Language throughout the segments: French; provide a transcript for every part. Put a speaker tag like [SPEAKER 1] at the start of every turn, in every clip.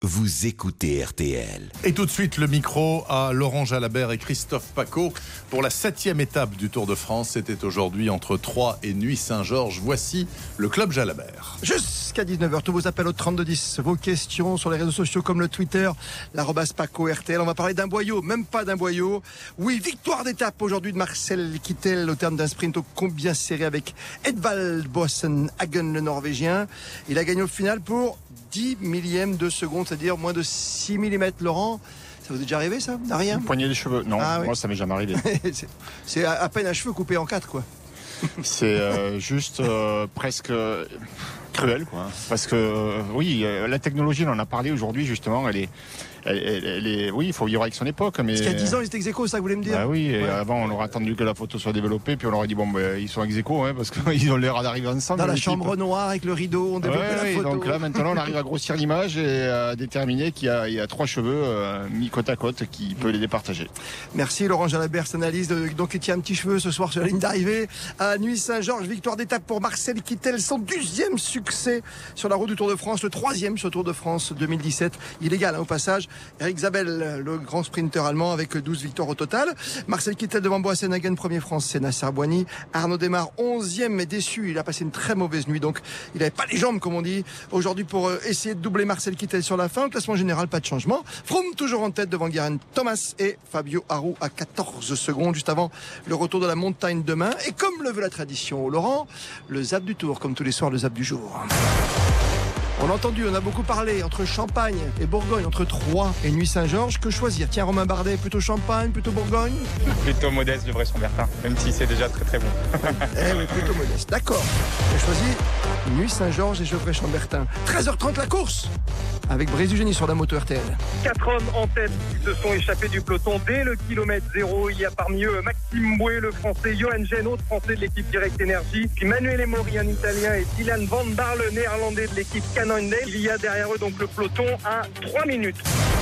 [SPEAKER 1] Vous écoutez RTL.
[SPEAKER 2] Et tout de suite, le micro à Laurent Jalabert et Christophe Pacaud pour la 7e étape du Tour de France. C'était aujourd'hui entre Troyes et Nuits-Saint-Georges. Voici le Club Jalabert.
[SPEAKER 3] Jusqu'à 19h, tous vos appels au 3210, vos questions sur les réseaux sociaux comme le Twitter, @Paco RTL. On va parler d'un boyau, même pas d'un boyau. Oui, victoire d'étape aujourd'hui de Marcel Kittel au terme d'un sprint ô combien serré avec Edvald Boasson Hagen, le Norvégien. Il a gagné au final pour 10 millièmes de seconde, c'est-à-dire moins de 6 mm. Laurent, ça vous est déjà arrivé ça? Rien?
[SPEAKER 4] Une poignée de cheveux? Non,
[SPEAKER 3] oui.
[SPEAKER 4] Moi ça m'est jamais arrivé.
[SPEAKER 3] c'est à peine un cheveu coupé en 4 quoi.
[SPEAKER 4] C'est juste presque cruel quoi. Parce que oui, la technologie, on en a parlé aujourd'hui justement, elle est, oui, il faut vivre avec son époque. Mais...
[SPEAKER 3] Parce qu'il y a 10 ans, ils étaient ex-aequo, ça que vous voulez me dire?
[SPEAKER 4] Bah oui, et
[SPEAKER 3] ouais.
[SPEAKER 4] Avant, on aurait attendu que la photo soit développée, puis on aurait dit, bon, ils sont ex-aequo, parce qu'ils ont l'air d'arriver ensemble.
[SPEAKER 3] Dans la chambre noire, avec le rideau, on développe la photo.
[SPEAKER 4] Donc là, maintenant, on arrive à grossir l'image et à déterminer qu'il y a 3 cheveux mis côte à côte qui peut les départager.
[SPEAKER 3] Merci Laurent Jalabert, cette analyse. Donc il tient un petit cheveu ce soir sur la ligne d'arrivée à Nuits-Saint-Georges. Victoire d'étape pour Marcel Kittel, son 12e succès sur la route du Tour de France, le 3e sur le Tour de France 2017. Illégal au passage. Eric Zabel, le grand sprinter allemand, avec 12 victoires au total. Marcel Kittel devant Boasson Hagen, premier français. Nasser Boigny. Arnaud Démare, 11e, mais déçu. Il a passé une très mauvaise nuit, donc il n'avait pas les jambes, comme on dit, aujourd'hui pour essayer de doubler Marcel Kittel sur la fin. Au classement général, pas de changement. Froome toujours en tête devant Geraint Thomas et Fabio Aru à 14 secondes, juste avant le retour de la montagne demain. Et comme le veut la tradition, Laurent, le zap du Tour, comme tous les soirs, le zap du jour. On a entendu, on a beaucoup parlé entre Champagne et Bourgogne, entre Troyes et Nuits-Saint-Georges. Que choisir? Tiens, Romain Bardet, plutôt Champagne, plutôt Bourgogne?
[SPEAKER 5] Plutôt modeste, de Gevrey-Chambertin, même si c'est déjà très très bon.
[SPEAKER 3] Eh oui, plutôt modeste, d'accord. J'ai choisi Nuits-Saint-Georges et Gevrey-Chambertin. 13h30 la course avec Brésil Génie sur la moto RTL.
[SPEAKER 6] 4 hommes en tête qui se sont échappés du peloton dès le kilomètre 0. Il y a parmi eux Maxime Bouet, le français, Johan Gen, autre français de l'équipe Direct Energy, puis Manuel Mori, un italien, et Dylan Van Baarle, le néerlandais de l'équipe Cannondale. Il y a derrière eux donc le peloton à 3 minutes.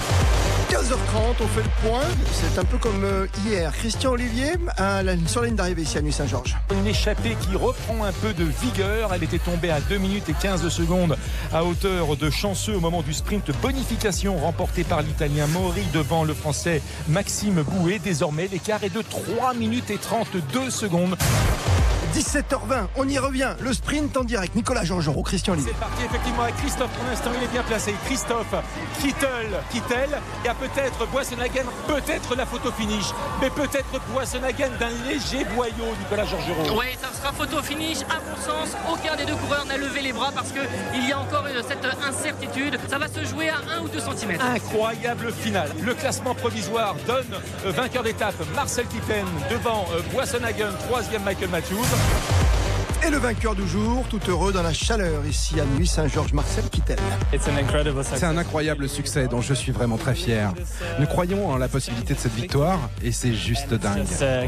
[SPEAKER 3] 15h30, on fait le point. C'est un peu comme hier. Christian Olivier sur la ligne d'arrivée ici à Nuits-Saint-Georges.
[SPEAKER 7] Une échappée qui reprend un peu de vigueur. Elle était tombée à 2 minutes et 15 secondes à hauteur de Chanceux au moment du sprint bonification remporté par l'Italien Mori devant le Français Maxime Bouet. Désormais, l'écart est de 3 minutes et 32 secondes.
[SPEAKER 3] 17h20, on y revient. Le sprint en direct. Nicolas Georgerot, Christian Olivier.
[SPEAKER 7] C'est parti effectivement avec Christophe. Pour l'instant, il est bien placé. Christophe, Kittel. Il y a peut-être Boasson Hagen, peut-être la photo finish. Mais peut-être Boasson Hagen d'un léger boyau, Nicolas Georgerot.
[SPEAKER 8] Oui, ça sera photo finish. À mon sens, aucun des deux coureurs n'a levé les bras parce qu'il y a encore cette incertitude. Ça va se jouer à 1 ou 2 cm.
[SPEAKER 7] Incroyable finale. Le classement provisoire donne vainqueur d'étape Marcel Kittel devant Boasson Hagen, 3e Michael Matthews.
[SPEAKER 3] Et le vainqueur du jour, tout heureux dans la chaleur ici à Nuits-Saint-Georges, Marcel Kittel.
[SPEAKER 9] C'est un incroyable succès dont je suis vraiment très fier. Nous croyons en la possibilité de cette victoire et c'est juste dingue.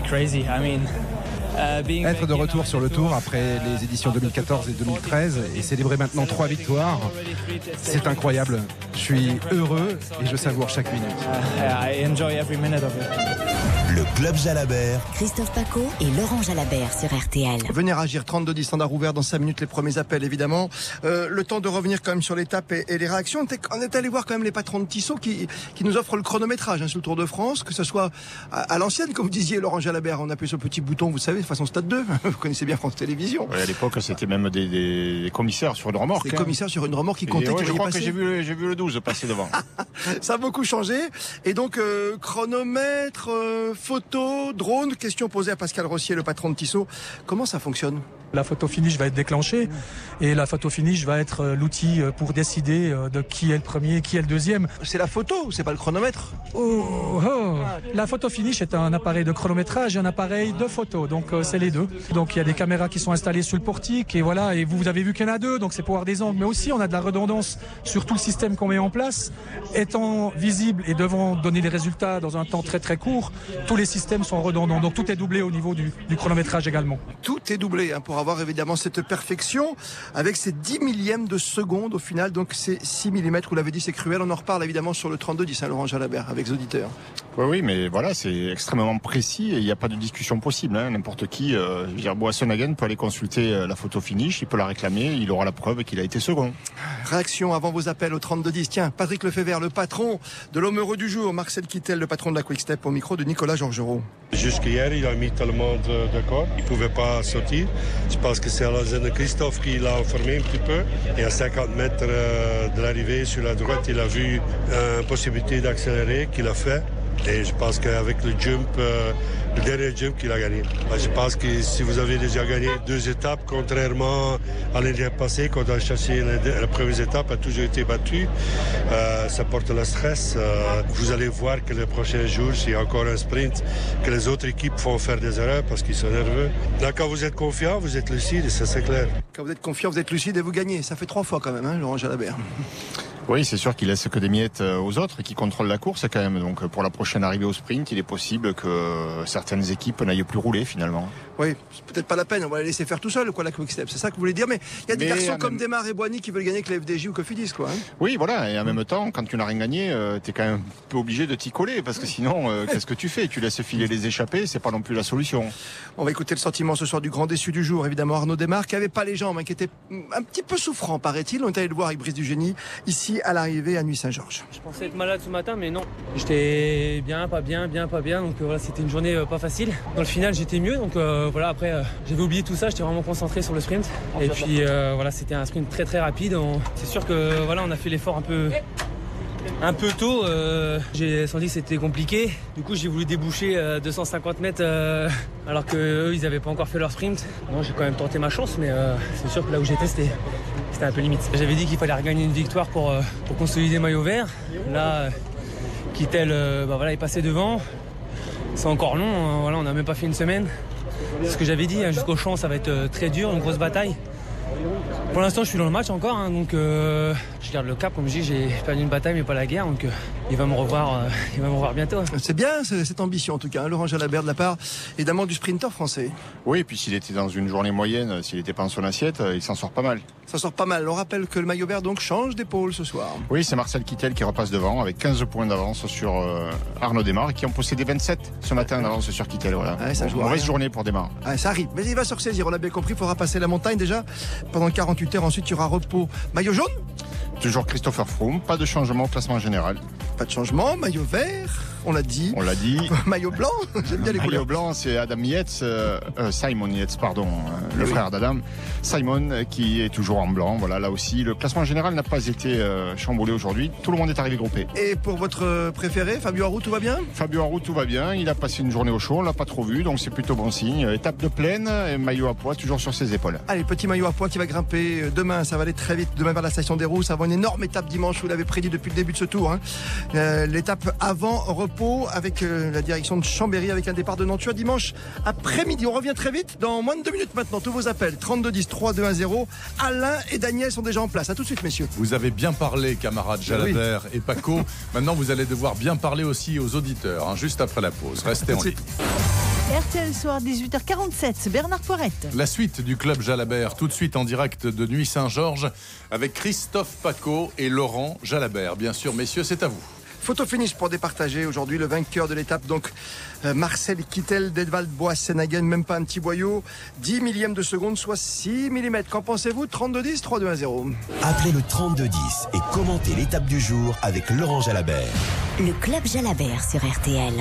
[SPEAKER 9] Être de retour sur le Tour après les éditions 2014 et 2013 et célébrer maintenant 3 victoires, c'est incroyable. Je suis heureux et je savoure chaque minute.
[SPEAKER 1] Le Club Jalabert.
[SPEAKER 10] Christophe Pacaud et Laurent Jalabert sur RTL.
[SPEAKER 3] Venez réagir, 3210, standard ouvert dans 5 minutes, les premiers appels évidemment. Le temps de revenir quand même sur l'étape et les réactions. On est allé voir quand même les patrons de Tissot qui nous offrent le chronométrage sur le Tour de France, que ce soit à l'ancienne, comme vous disiez Laurent Jalabert, on appuie sur le petit bouton, vous savez, de façon Stade 2, vous connaissez bien France Télévisions.
[SPEAKER 4] Ouais, à l'époque, c'était même des commissaires sur une remorque.
[SPEAKER 3] Des commissaires sur une remorque qui comptaient.
[SPEAKER 4] Je crois que j'ai vu le 12 passer devant.
[SPEAKER 3] Ça a beaucoup changé. Et donc, chronomètre, photo, drone, question posée à Pascal Rossier, le patron de Tissot. Comment ça fonctionne?
[SPEAKER 11] La photo finish va être déclenchée et la photo finish va être l'outil pour décider de qui est le premier, qui est le deuxième.
[SPEAKER 3] C'est la photo ou c'est pas le chronomètre?
[SPEAKER 11] La photo finish est un appareil de chronométrage et un appareil de photo, donc c'est les deux. Donc il y a des caméras qui sont installées sur le portique et voilà, et vous avez vu qu'il y en a 2, donc c'est pour avoir des angles, mais aussi on a de la redondance sur tout le système qu'on met en place. Étant visible et devant donner des résultats dans un temps très très court, tous les systèmes sont redondants, donc tout est doublé au niveau du chronométrage également.
[SPEAKER 3] Tout est doublé pour avoir évidemment cette perfection avec ces 10 millièmes de seconde au final. Donc c'est 6 mm, vous l'avez dit, c'est cruel. On en reparle évidemment sur le 32-10, Laurent Jalabert, avec les auditeurs.
[SPEAKER 4] Oui, mais voilà, c'est extrêmement précis et il n'y a pas de discussion possible. N'importe qui, je veux dire, Boasson-Hagen peut aller consulter la photo finish, il peut la réclamer, il aura la preuve qu'il a été second.
[SPEAKER 3] Réaction avant vos appels au 32-10. Tiens, Patrick Lefebvre, le patron de l'homme heureux du jour, Marcel Kittel, le patron de la Quick Step, au micro de Nicolas Georgerot.
[SPEAKER 12] Jusqu'hier, il a mis tout le monde d'accord. Il ne pouvait pas sortir. Je pense que c'est la zone de Christophe qui l'a enfermé un petit peu. Et à 50 mètres de l'arrivée sur la droite, il a vu une possibilité d'accélérer qu'il a fait. Et je pense qu'avec le jump, le dernier jump qu'il a gagné. Je pense que si vous avez déjà gagné 2 étapes, contrairement à l'année passée, quand on a cherché la première étape, a toujours été battu, ça porte le stress. Vous allez voir que les prochains jours, s'il y a encore un sprint, que les autres équipes vont faire des erreurs parce qu'ils sont nerveux. Là, quand vous êtes confiant, vous êtes lucide et ça c'est clair.
[SPEAKER 3] Quand vous êtes confiant, vous êtes lucide et vous gagnez. Ça fait 3 fois quand même, Laurent Jalabert.
[SPEAKER 4] Oui, c'est sûr qu'il laisse que des miettes aux autres et qu'il contrôle la course quand même. Donc pour la prochaine arrivée au sprint, il est possible que certaines équipes n'aillent plus rouler finalement.
[SPEAKER 3] Oui, c'est peut-être pas la peine, on va les laisser faire tout seul, quoi, la Quick Step. C'est ça que vous voulez dire, mais il y a des garçons comme Desmar et Boigny qui veulent gagner que la FDJ ou Cofidis, quoi.
[SPEAKER 4] Oui, voilà, et en même temps, quand tu n'as rien gagné, t'es quand même un peu obligé de t'y coller, parce que sinon, qu'est-ce que tu fais? Tu laisses filer les échappées, c'est pas non plus la solution.
[SPEAKER 3] On va écouter le sentiment ce soir du grand déçu du jour, évidemment, Arnaud Desmar, qui avait pas les jambes, qui était un petit peu souffrant, paraît-il. On est allé le voir avec Brice Dugénie, ici à l'arrivée à Nuit-Saint-Georges.
[SPEAKER 13] Je pensais être malade ce matin, mais non. J'étais bien, pas bien, donc voilà, c'était une journée pas facile. Dans le final, j'étais mieux, donc voilà, après, j'avais oublié tout ça, j'étais vraiment concentré sur le sprint. Et puis voilà, c'était un sprint très très rapide. C'est sûr que voilà, on a fait l'effort un peu tôt. J'ai senti que c'était compliqué. Du coup, j'ai voulu déboucher 250 mètres alors qu'eux, ils n'avaient pas encore fait leur sprint. Non, j'ai quand même tenté ma chance, mais c'est sûr que là où j'étais, c'était un peu limite. J'avais dit qu'il fallait regagner une victoire pour consolider maillot vert. Là, Kittel voilà, est passé devant. C'est encore long, voilà, on n'a même pas fait une semaine. C'est ce que j'avais dit, jusqu'au champ, ça va être très dur, une grosse bataille. Pour l'instant, je suis dans le match encore, donc je garde le cap. Comme je dis, j'ai perdu une bataille, mais pas la guerre, donc il va me revoir bientôt.
[SPEAKER 3] C'est bien cette ambition, en tout cas, Laurent Jalabert, de la part, évidemment, du sprinter français.
[SPEAKER 4] Oui, et puis s'il était dans une journée moyenne, s'il n'était pas en son assiette, il s'en sort pas mal.
[SPEAKER 3] Ça sort pas mal. On rappelle que le maillot vert, donc, change d'épaule ce soir.
[SPEAKER 4] Oui, c'est Marcel Kittel qui repasse devant, avec 15 points d'avance sur Arnaud Desmar, qui en possédait 27 ce matin d'avance sur Kittel. Voilà.
[SPEAKER 3] Ouais, ça joue
[SPEAKER 4] mauvaise journée pour Desmar.
[SPEAKER 3] Ouais, ça arrive, mais il va se ressaisir, on l'a bien compris, il faudra passer la montagne déjà pendant 48 heures, ensuite il y aura repos. Maillot jaune?
[SPEAKER 4] Toujours Christopher Froome, pas de changement au classement général.
[SPEAKER 3] Pas de changement, maillot vert, on l'a dit.
[SPEAKER 4] On l'a dit.
[SPEAKER 3] Maillot blanc, j'aime bien les couleurs.
[SPEAKER 4] Maillot blanc, c'est Adam Yates, Simon Yates, pardon, le frère d'Adam. Simon qui est toujours en blanc, voilà, là aussi. Le classement général n'a pas été chamboulé aujourd'hui. Tout le monde est arrivé groupé.
[SPEAKER 3] Et pour votre préféré, Fabio Aru, tout va bien?
[SPEAKER 4] Fabio Aru, tout va bien. Il a passé une journée au chaud, on l'a pas trop vu, donc c'est plutôt bon signe. Étape de plaine, et maillot à poids toujours sur ses épaules.
[SPEAKER 3] Allez, petit maillot à poids qui va grimper demain, ça va aller très vite. Demain vers la station des Rousses, avant une énorme étape dimanche, vous l'avez prédit depuis le début de ce tour. L'étape avant repos avec la direction de Chambéry, avec un départ de Nantua dimanche après-midi. On revient très vite dans moins de 2 minutes maintenant. Tous vos appels 3210 3210. Alain et Daniel sont déjà en place. À tout de suite, messieurs.
[SPEAKER 2] Vous avez bien parlé, camarades Jalabert et Paco. Maintenant, vous allez devoir bien parler aussi aux auditeurs, juste après la pause. Restez en ligne.
[SPEAKER 14] RTL Soir, 18h47, Bernard Poirette.
[SPEAKER 2] La suite du Club Jalabert, tout de suite en direct de Nuit-Saint-Georges, avec Christophe Paco et Laurent Jalabert. Bien sûr, messieurs, c'est à vous.
[SPEAKER 3] Photo finish pour départager aujourd'hui le vainqueur de l'étape, donc Marcel Kittel d'Edvald Boasson-Hagen, même pas un petit boyau, 10 millièmes de seconde, soit 6 mm. Qu'en pensez-vous? 3210 3210.
[SPEAKER 1] Appelez le 3210 et commentez l'étape du jour avec Laurent Jalabert.
[SPEAKER 10] Le Club Jalabert sur RTL.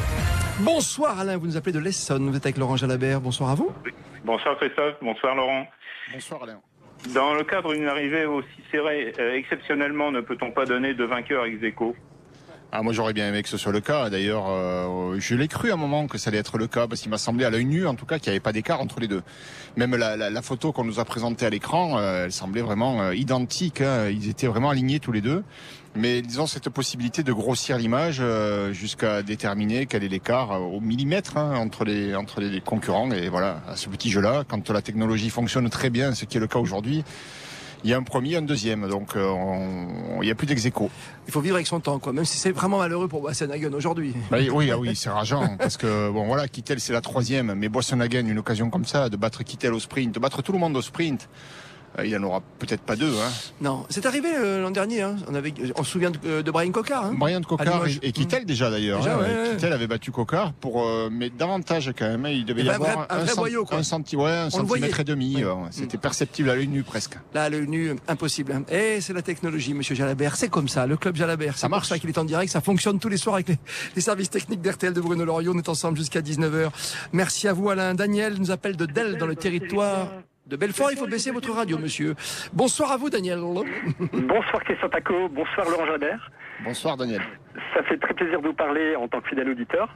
[SPEAKER 3] Bonsoir Alain, vous nous appelez de l'Essonne, vous êtes avec Laurent Jalabert, bonsoir à vous.
[SPEAKER 5] Oui. Bonsoir Christophe, bonsoir Laurent.
[SPEAKER 4] Bonsoir Alain.
[SPEAKER 5] Dans le cadre d'une arrivée aussi serrée, exceptionnellement, ne peut-on pas donner de vainqueur ex aequo?
[SPEAKER 4] Moi j'aurais bien aimé que ce soit le cas. D'ailleurs, je l'ai cru à un moment que ça allait être le cas, parce qu'il m'a semblé à l'œil nu, en tout cas, qu'il n'y avait pas d'écart entre les deux. Même la photo qu'on nous a présentée à l'écran, elle semblait vraiment identique. Ils étaient vraiment alignés tous les deux. Mais ils ont cette possibilité de grossir l'image jusqu'à déterminer quel est l'écart au millimètre entre les concurrents. Et voilà, à ce petit jeu-là, quand la technologie fonctionne très bien, ce qui est le cas aujourd'hui, il y a un premier, un deuxième. Donc il n'y a plus d'ex-aequo.
[SPEAKER 3] Il faut vivre avec son temps, quoi. Même si c'est vraiment malheureux pour Boissenhagen aujourd'hui.
[SPEAKER 4] Oui, c'est rageant. Parce que, bon, voilà, Kittel, c'est la troisième. Mais Boissenhagen, une occasion comme ça, de battre Kittel au sprint, de battre tout le monde au sprint. Il n'en aura peut-être pas deux. Hein.
[SPEAKER 3] Non, c'est arrivé l'an dernier. Hein. On se souvient de Brian Cocard. Hein.
[SPEAKER 4] Brian Cocard et Kittel déjà d'ailleurs. Kittel avait battu Cocard mais davantage quand même. Il devait y avoir
[SPEAKER 3] un vrai boyau, quoi.
[SPEAKER 4] un centimètre et demi. C'était perceptible à l'œil nu presque.
[SPEAKER 3] Là, à l'œil nu, impossible. Hein. Et c'est la technologie, monsieur Jalabert. C'est comme ça, le club Jalabert. C'est pour ça qu'il est en direct. Ça fonctionne tous les soirs avec les services techniques d'RTL de Bruno Loriot. On est ensemble jusqu'à 19h. Merci à vous, Alain. Daniel nous appelle de Delle dans le territoire de Belfort. Il faut baisser votre radio, monsieur. Bonsoir à vous, Daniel.
[SPEAKER 15] Bonsoir, Christophe Paco. Bonsoir, Laurent Jalabert.
[SPEAKER 4] Bonsoir, Daniel.
[SPEAKER 15] Ça fait très plaisir de vous parler en tant que fidèle auditeur.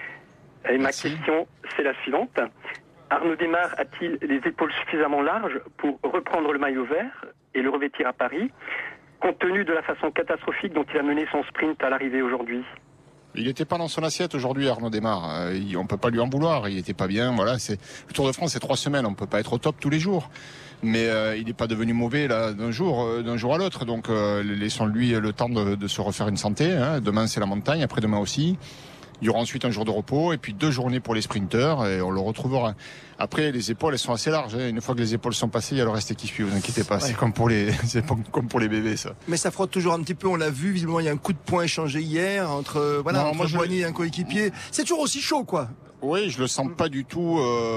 [SPEAKER 15] Et ma question, c'est la suivante. Arnaud Démare a-t-il les épaules suffisamment larges pour reprendre le maillot vert et le revêtir à Paris, compte tenu de la façon catastrophique dont il a mené son sprint à l'arrivée aujourd'hui ?
[SPEAKER 4] Il n'était pas dans son assiette aujourd'hui, Arnaud Démare. On peut pas lui en vouloir. Il n'était pas bien. Voilà, le Tour de France, c'est 3 semaines. On peut pas être au top tous les jours. Mais il n'est pas devenu mauvais là d'un jour à l'autre. Donc laissons-lui le temps de se refaire une santé. Hein. Demain, c'est la montagne. Après-demain aussi. Il y aura ensuite un jour de repos et puis 2 journées pour les sprinteurs et on le retrouvera. Après, les épaules, elles sont assez larges. Hein. Une fois que les épaules sont passées, il y a le reste qui suit. Vous inquiétez pas. Ouais. C'est comme pour les bébés, ça.
[SPEAKER 3] Mais ça frotte toujours un petit peu. On l'a vu. Visiblement, il y a un coup de poing échangé hier entre Boigny et un coéquipier. C'est toujours aussi chaud, quoi.
[SPEAKER 4] Oui, je le sens pas du tout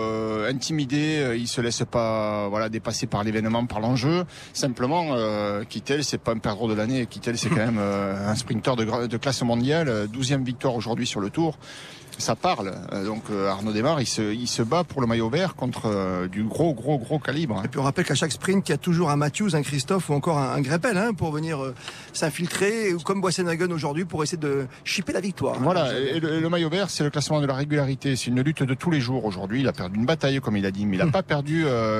[SPEAKER 4] intimidé. Il se laisse pas dépasser par l'événement, par l'enjeu. Simplement, Kittel, c'est pas un perdreau de l'année. Kittel, c'est quand même un sprinter de classe mondiale. 12e victoire aujourd'hui sur le Tour. Ça parle. Donc Arnaud Démare, il se bat pour le maillot vert contre du gros calibre.
[SPEAKER 3] Et puis on rappelle qu'à chaque sprint, il y a toujours un Matthews, un Christophe ou encore un Greppel pour venir s'infiltrer, comme Boissenhagen aujourd'hui, pour essayer de chipper la victoire.
[SPEAKER 4] Voilà. Et le maillot vert, c'est le classement de la régularité. C'est une lutte de tous les jours aujourd'hui. Il a perdu une bataille, comme il a dit, mais il n'a pas perdu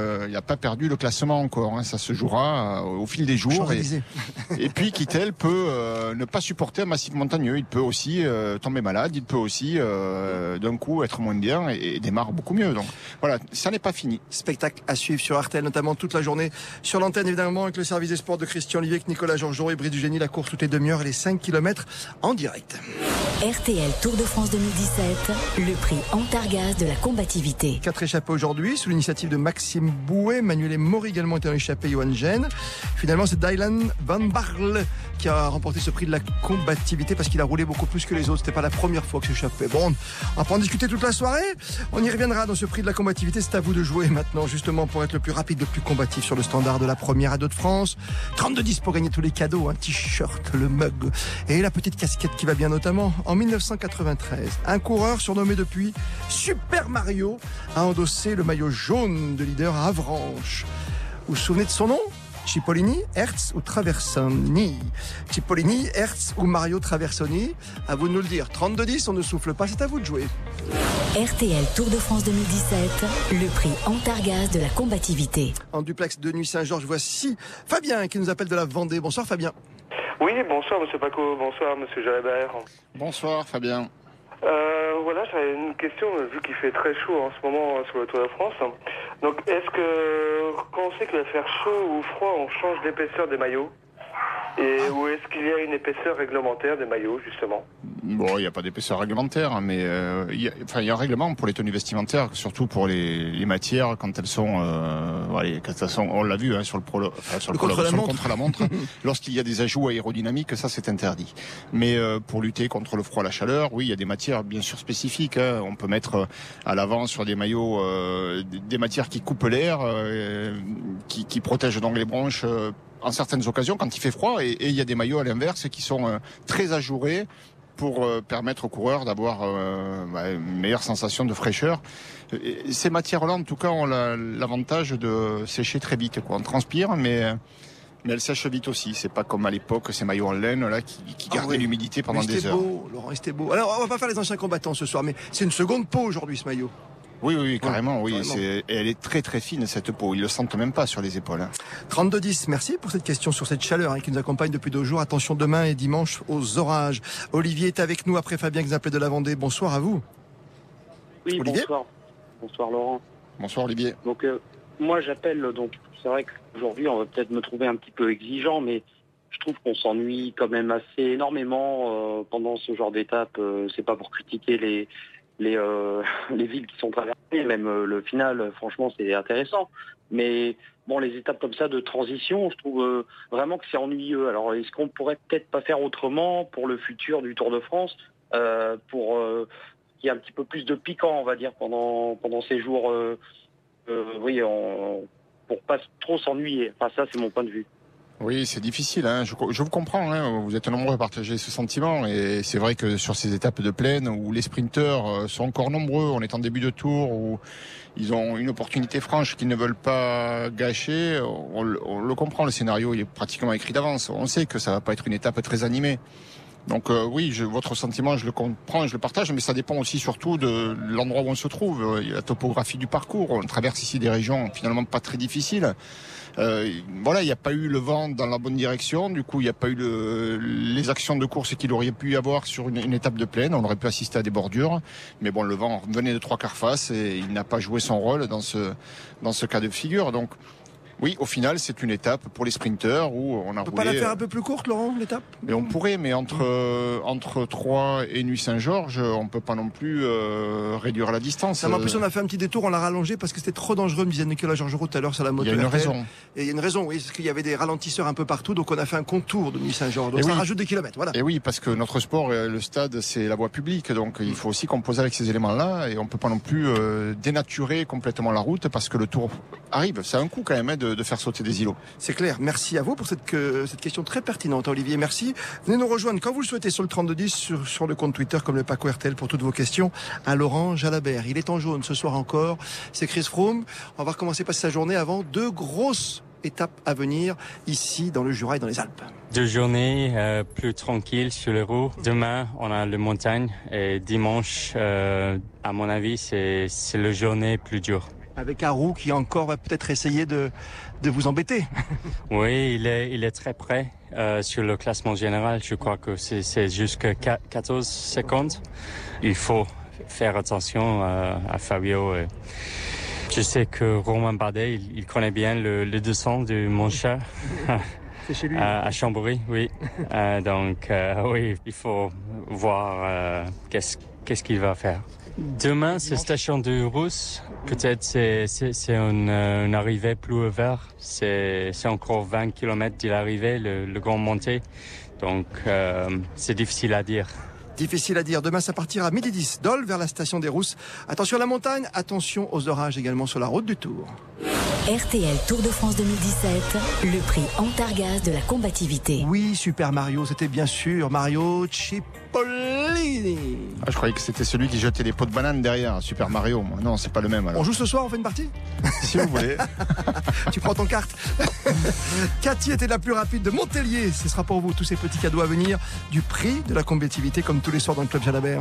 [SPEAKER 4] le classement encore. Hein. Ça se jouera au fil des jours. Et puis Kittel peut ne pas supporter un massif montagneux. Il peut aussi tomber malade. Il peut aussi d'un coup être moins bien et démarre beaucoup mieux. Donc voilà, ça n'est pas fini.
[SPEAKER 3] Spectacle à suivre sur RTL, notamment toute la journée sur l'antenne, évidemment, avec le service des sports de Christian Olivier, avec Nicolas Georgeot et Brice Dugénie. La course toutes les demi-heures et les 5 km en direct.
[SPEAKER 10] RTL Tour de France 2017, le prix Antargaz de la combativité.
[SPEAKER 3] 4 échappés aujourd'hui, sous l'initiative de Maxime Bouet. Manuel et Maury également étaient en échappé, Johan Gene. Finalement, c'est Dylan Van Barle qui a remporté ce prix de la combativité parce qu'il a roulé beaucoup plus que les autres. C'était pas la première fois que s'échappait. Bon, on va pas en discuter toute la soirée. On y reviendra dans ce prix de la combativité. C'est à vous de jouer maintenant, justement, pour être le plus rapide, le plus combatif sur le standard de la première à 2 de France. 32-10 pour gagner tous les cadeaux, un t-shirt, le mug et la petite casquette qui va bien, notamment en 1993. Un coureur surnommé depuis Super Mario a endossé le maillot jaune de leader à Avranches. Vous vous souvenez de son nom ? Cipollini, Hertz ou Traversoni? Cipollini, Hertz ou Mario Traversoni? À vous de nous le dire. 32-10, on ne souffle pas, c'est à vous de jouer.
[SPEAKER 10] RTL Tour de France 2017, le prix Antargaz de la combativité.
[SPEAKER 3] En duplex de Nuit Saint-Georges, voici Fabien qui nous appelle de la Vendée. Bonsoir Fabien.
[SPEAKER 16] Oui, bonsoir Monsieur Paco, bonsoir Monsieur Jalabert.
[SPEAKER 4] Bonsoir Fabien.
[SPEAKER 16] Voilà, j'avais une question, vu qu'il fait très chaud en ce moment sur le Tour de France. Donc, est-ce que, quand on sait qu'il va faire chaud ou froid, on change d'épaisseur des maillots ? Ou est-ce qu'il y a une épaisseur réglementaire des maillots, justement ?
[SPEAKER 4] Bon, il n'y a pas d'épaisseur réglementaire, mais il y a un règlement pour les tenues vestimentaires, surtout pour les matières quand elles sont, on l'a vu sur le contre-la-montre. Lorsqu'il y a des ajouts aérodynamiques, ça c'est interdit. Mais pour lutter contre le froid, la chaleur, oui, il y a des matières bien sûr spécifiques. Hein. On peut mettre à l'avant sur des maillots des matières qui coupent l'air, qui protègent donc les bronches. En certaines occasions, quand il fait froid, et il y a des maillots à l'inverse qui sont très ajourés pour permettre aux coureurs d'avoir une meilleure sensation de fraîcheur. Et ces matières-là, en tout cas, ont l'avantage de sécher très vite. On transpire, mais elles sèchent vite aussi. C'est pas comme à l'époque ces maillots en laine là qui gardaient l'humidité pendant des heures.
[SPEAKER 3] Beau, Laurent, c'était beau. Alors, on va pas faire les anciens combattants ce soir, mais c'est une seconde peau aujourd'hui, ce maillot.
[SPEAKER 4] Oui, carrément, oui. Elle est très très fine cette peau. Ils le sentent même pas sur les épaules.
[SPEAKER 3] 32-10, merci pour cette question sur cette chaleur qui nous accompagne depuis 2 jours. Attention demain et dimanche aux orages. Olivier est avec nous après Fabien qui nous appelait de la Vendée. Bonsoir à vous.
[SPEAKER 16] Oui,
[SPEAKER 3] Olivier.
[SPEAKER 16] Bonsoir Laurent.
[SPEAKER 4] Bonsoir Olivier.
[SPEAKER 16] Donc
[SPEAKER 17] Moi, j'appelle, donc c'est vrai qu'aujourd'hui, on va peut-être me trouver un petit peu exigeant, mais je trouve qu'on s'ennuie quand même assez énormément pendant ce genre d'étape. C'est pas pour critiquer les villes qui sont traversées, même le final, franchement, c'est intéressant. Mais bon, les étapes comme ça de transition, je trouve vraiment que c'est ennuyeux. Alors, est-ce qu'on pourrait peut-être pas faire autrement pour le futur du Tour de France, pour qu'il y ait un petit peu plus de piquant, on va dire, pendant ces jours, pour pas trop s'ennuyer. Enfin, ça, c'est mon point de vue.
[SPEAKER 4] Oui, c'est difficile. Hein. Je vous comprends. Hein. Vous êtes nombreux à partager ce sentiment. Et c'est vrai que sur ces étapes de plaine où les sprinteurs sont encore nombreux, on est en début de tour, où ils ont une opportunité franche qu'ils ne veulent pas gâcher, on le comprend. Le scénario, il est pratiquement écrit d'avance. On sait que ça va pas être une étape très animée. Donc oui, votre sentiment, je le comprends, je le partage, mais ça dépend aussi surtout de l'endroit où on se trouve, la topographie du parcours. On traverse ici des régions finalement pas très difficiles. Voilà, il n'y a pas eu le vent dans la bonne direction, du coup il n'y a pas eu les actions de course qu'il aurait pu y avoir sur une étape de plaine. On aurait pu assister à des bordures, mais bon, le vent venait de 3/4 face et il n'a pas joué son rôle dans ce cas de figure. Donc oui, au final, c'est une étape pour les sprinteurs où on a roulé.
[SPEAKER 3] On peut pas la faire un peu plus courte, Laurent, l'étape?
[SPEAKER 4] Mais on pourrait, mais entre Troyes et Nuit-Saint-Georges, on peut pas non plus réduire la distance.
[SPEAKER 3] En plus, on a fait un petit détour, on l'a rallongé parce que c'était trop dangereux, me disait Nicolas Georgerot tout à l'heure sur la moto.
[SPEAKER 4] Il y a une raison.
[SPEAKER 3] Et il y a une raison, oui, parce qu'il y avait des ralentisseurs un peu partout, donc on a fait un contour de Nuit-Saint-Georges. Donc ça rajoute des kilomètres, voilà.
[SPEAKER 4] Et oui, parce que notre sport, le stade, c'est la voie publique, donc il faut aussi composer avec ces éléments-là, et on peut pas non plus dénaturer complètement la route parce que le tour arrive. C'est un coup quand même de faire sauter des îlots.
[SPEAKER 3] C'est clair. Merci à vous pour cette question très pertinente, Olivier. Merci. Venez nous rejoindre quand vous le souhaitez sur le 3210, sur le compte Twitter comme le Paco RTL pour toutes vos questions à Laurent Jalabert. Il est en jaune ce soir encore. C'est Chris Froome. On va voir comment s'est passée sa journée avant 2 grosses étapes à venir ici dans le Jura et dans les Alpes.
[SPEAKER 18] 2 journées plus tranquilles sur les roues. Demain, on a le montagne et dimanche, à mon avis, c'est la journée plus dure.
[SPEAKER 3] Avec Arou qui encore va peut-être essayer de vous embêter.
[SPEAKER 18] Oui, il est très près sur le classement général. Je crois que c'est jusqu'à 14 secondes. Il faut faire attention à Fabio. Je sais que Romain Bardet, il connaît bien le descente du Mont-Chat.
[SPEAKER 3] C'est chez lui.
[SPEAKER 18] À Chambéry, oui. Donc, oui, il faut voir qu'est-ce qu'il va faire. Demain, c'est station de Rousse. Peut-être c'est une arrivée plus vers. C'est encore 20 km de l'arrivée, le grand montée. Donc, c'est difficile à dire.
[SPEAKER 3] Difficile à dire. Demain, ça partira à 12h10. Dole vers la station des Rousses. Attention à la montagne, attention aux orages également sur la route du Tour.
[SPEAKER 10] RTL Tour de France 2017, le prix Antargaz de la combativité.
[SPEAKER 3] Oui, Super Mario, c'était bien sûr Mario Cipollini.
[SPEAKER 4] Ah, je croyais que c'était celui qui jetait des pots de banane derrière, Super Mario. Moi. Non, c'est pas le même alors.
[SPEAKER 3] On joue ce soir, on fait une partie?
[SPEAKER 4] Si vous voulez.
[SPEAKER 3] Tu prends ton carte. Cathy était la plus rapide de Montpellier. Ce sera pour vous tous ces petits cadeaux à venir du prix de la combativité comme tous les soirs dans le Club Jalabert.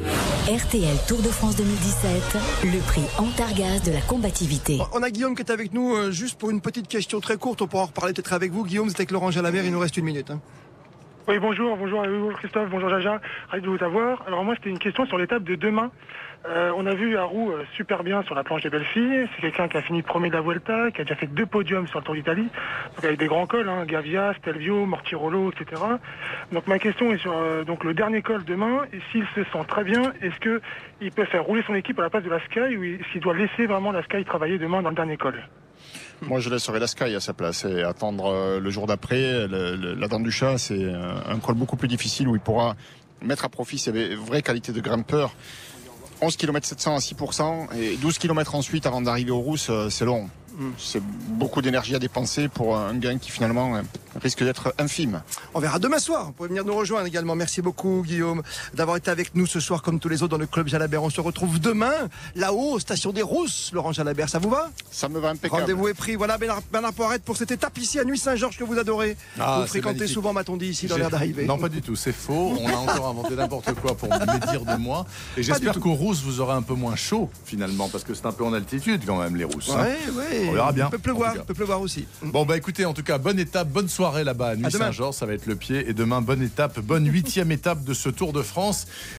[SPEAKER 10] RTL Tour de France 2017, le prix Antargaz de la combativité.
[SPEAKER 3] On a Guillaume qui est avec nous juste pour une petite question très courte. On pourra en reparler peut-être avec vous. Guillaume, c'est avec Laurent Jalabert. Il nous reste 1 minute.
[SPEAKER 19] Oui, bonjour Christophe, bonjour Jaja, ravi de vous avoir. Alors moi, c'était une question sur l'étape de demain. On a vu Arou super bien sur la planche des belles filles. C'est quelqu'un qui a fini premier de la Vuelta, qui a déjà fait 2 podiums sur le Tour d'Italie. Donc avec des grands cols, Gavia, Stelvio, Mortirolo, etc. Donc ma question est sur donc le dernier col demain. Et s'il se sent très bien, est-ce que il peut faire rouler son équipe à la place de la Sky ou s'il doit laisser vraiment la Sky travailler demain dans le dernier col?
[SPEAKER 4] Moi, je laisserai la Sky à sa place et attendre le jour d'après. La dent du chat, c'est un col beaucoup plus difficile où il pourra mettre à profit ses vraies qualités de grimpeur. 11 km 700 à 6% et 12 km ensuite avant d'arriver aux Rousses, c'est long. C'est beaucoup d'énergie à dépenser pour un gain qui finalement risque d'être infime.
[SPEAKER 3] On verra demain soir. Vous pouvez venir nous rejoindre également. Merci beaucoup Guillaume d'avoir été avec nous ce soir comme tous les autres dans le Club Jalabert. On se retrouve demain là-haut, station des Rousses, Laurent Jalabert. Ça vous va?
[SPEAKER 4] Ça me va impeccable.
[SPEAKER 3] Rendez-vous est pris. Voilà Bernard Poirette pour cette étape ici à Nuit-Saint-Georges que vous adorez. Vous fréquentez souvent, m'a-t-on dit, ici dans l'air d'arrivée.
[SPEAKER 2] Non, pas du tout. C'est faux. On a encore inventé n'importe quoi pour médire de moi. Et j'espère qu'aux Rousses, vous aurez un peu moins chaud finalement parce que c'est un peu en altitude quand même les Rousses.
[SPEAKER 3] Ouais.
[SPEAKER 2] On verra bien.
[SPEAKER 3] Peut pleuvoir aussi.
[SPEAKER 2] Bon bah écoutez, en tout cas, bonne étape, bonne soirée là-bas à Nuit-Saint-Georges, ça va être le pied. Et demain, bonne étape, bonne 8e étape de ce Tour de France.